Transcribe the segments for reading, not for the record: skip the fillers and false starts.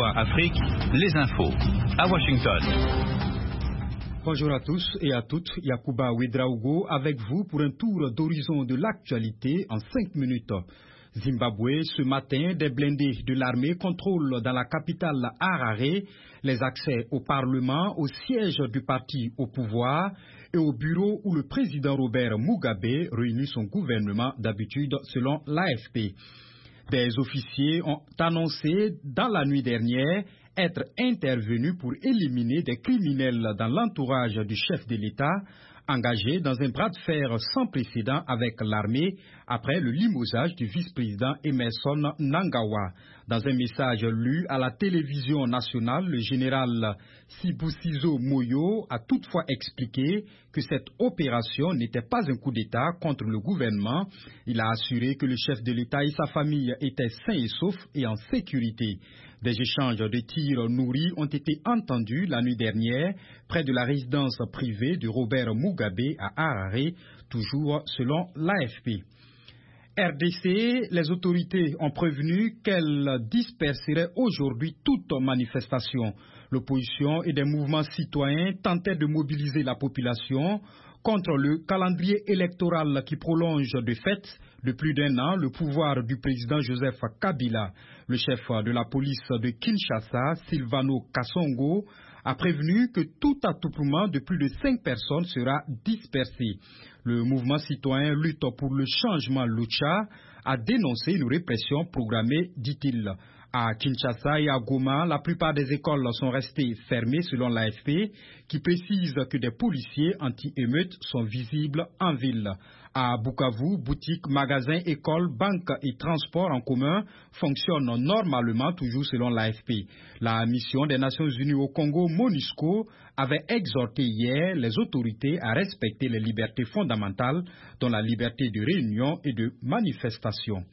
VOA Afrique, les infos. À Washington. Bonjour à tous et à toutes, Yacouba Ouedraogo avec vous pour un tour d'horizon de l'actualité en 5 minutes. Zimbabwe, ce matin, des blindés de l'armée contrôlent dans la capitale Harare les accès au Parlement, au siège du parti au pouvoir et au bureau où le président Robert Mugabe réunit son gouvernement d'habitude selon l'AFP. Des officiers ont annoncé dans la nuit dernière être intervenus pour éliminer des criminels dans l'entourage du chef de l'État, engagé dans un bras de fer sans précédent avec l'armée après le limogeage du vice-président Emmerson Mnangagwa. Dans un message lu à la télévision nationale, le général Sibusiso Moyo a toutefois expliqué que cette opération n'était pas un coup d'État contre le gouvernement. Il a assuré que le chef de l'État et sa famille étaient sains et saufs et en sécurité. Des échanges de tirs nourris ont été entendus la nuit dernière près de la résidence privée de Robert Mugabe à Harare, toujours selon l'AFP. RDC, les autorités ont prévenu qu'elles disperseraient aujourd'hui toute manifestation. L'opposition et des mouvements citoyens tentaient de mobiliser la population contre le calendrier électoral qui prolonge de fait de plus d'1 an le pouvoir du président Joseph Kabila. Le chef de la police de Kinshasa, Silvano Kasongo, a prévenu que tout attroupement de plus de 5 personnes sera dispersé. Le mouvement citoyen Lutte pour le changement Lucha a dénoncé une répression programmée, dit-il. À Kinshasa et à Goma, la plupart des écoles sont restées fermées selon l'AFP, qui précise que des policiers anti-émeutes sont visibles en ville. À Bukavu, boutiques, magasins, écoles, banques et transports en commun fonctionnent normalement, toujours selon l'AFP. La mission des Nations Unies au Congo, MONUSCO, avait exhorté hier les autorités à respecter les libertés fondamentales, dont la liberté de réunion et de manifestation.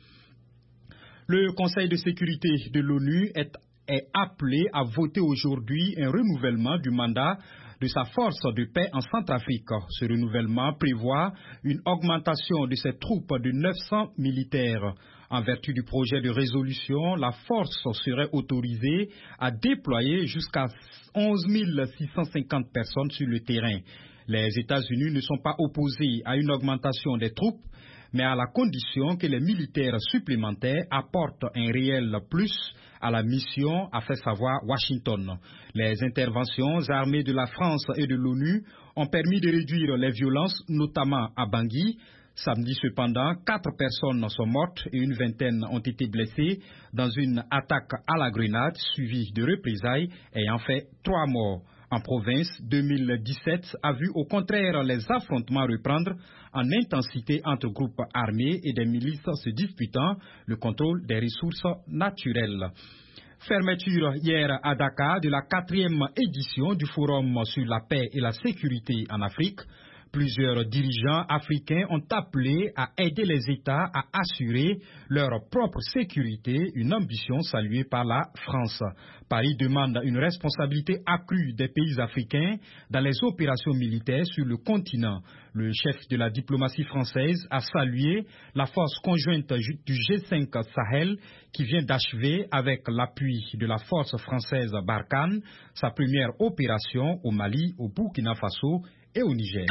Le Conseil de sécurité de l'ONU est appelé à voter aujourd'hui un renouvellement du mandat de sa force de paix en Centrafrique. Ce renouvellement prévoit une augmentation de ses troupes de 900 militaires. En vertu du projet de résolution, la force serait autorisée à déployer jusqu'à 11 650 personnes sur le terrain. Les États-Unis ne sont pas opposés à une augmentation des troupes, mais à la condition que les militaires supplémentaires apportent un réel plus à la mission, a fait savoir Washington. Les interventions armées de la France et de l'ONU ont permis de réduire les violences, notamment à Bangui. Samedi cependant, 4 personnes sont mortes et une vingtaine ont été blessées dans une attaque à la grenade suivie de représailles ayant fait 3 morts. En province, 2017 a vu au contraire les affrontements reprendre en intensité entre groupes armés et des milices se disputant le contrôle des ressources naturelles. Fermeture hier à Dakar de la 4e édition du Forum sur la paix et la sécurité en Afrique. Plusieurs dirigeants africains ont appelé à aider les États à assurer leur propre sécurité, une ambition saluée par la France. Paris demande une responsabilité accrue des pays africains dans les opérations militaires sur le continent. Le chef de la diplomatie française a salué la force conjointe du G5 Sahel qui vient d'achever avec l'appui de la force française Barkhane sa première opération au Mali, au Burkina Faso et au Niger.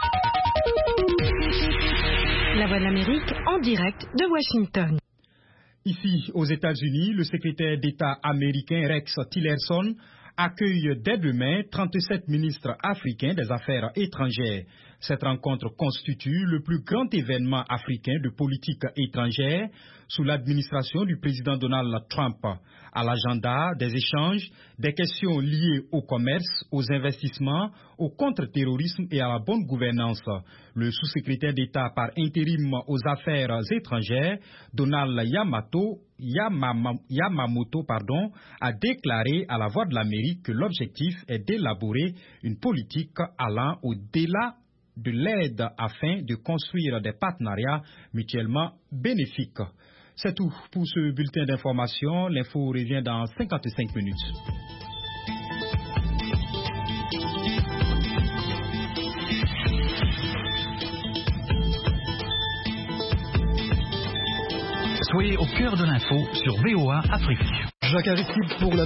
La Voix de l'Amérique en direct de Washington. Ici, aux États-Unis, le secrétaire d'État américain Rex Tillerson accueille dès demain 37 ministres africains des Affaires étrangères. Cette rencontre constitue le plus grand événement africain de politique étrangère sous l'administration du président Donald Trump. À l'agenda des échanges, des questions liées au commerce, aux investissements, au contre-terrorisme et à la bonne gouvernance. Le sous-secrétaire d'État par intérim aux Affaires étrangères, Donald Yamamoto, a déclaré à la Voix de l'Amérique que l'objectif est d'élaborer une politique allant au-delà de l'aide afin de construire des partenariats mutuellement bénéfiques. C'est tout pour ce bulletin d'information. L'info revient dans 55 minutes. Soyez au cœur de l'info sur VOA Afrique. Jacques Aristide pour la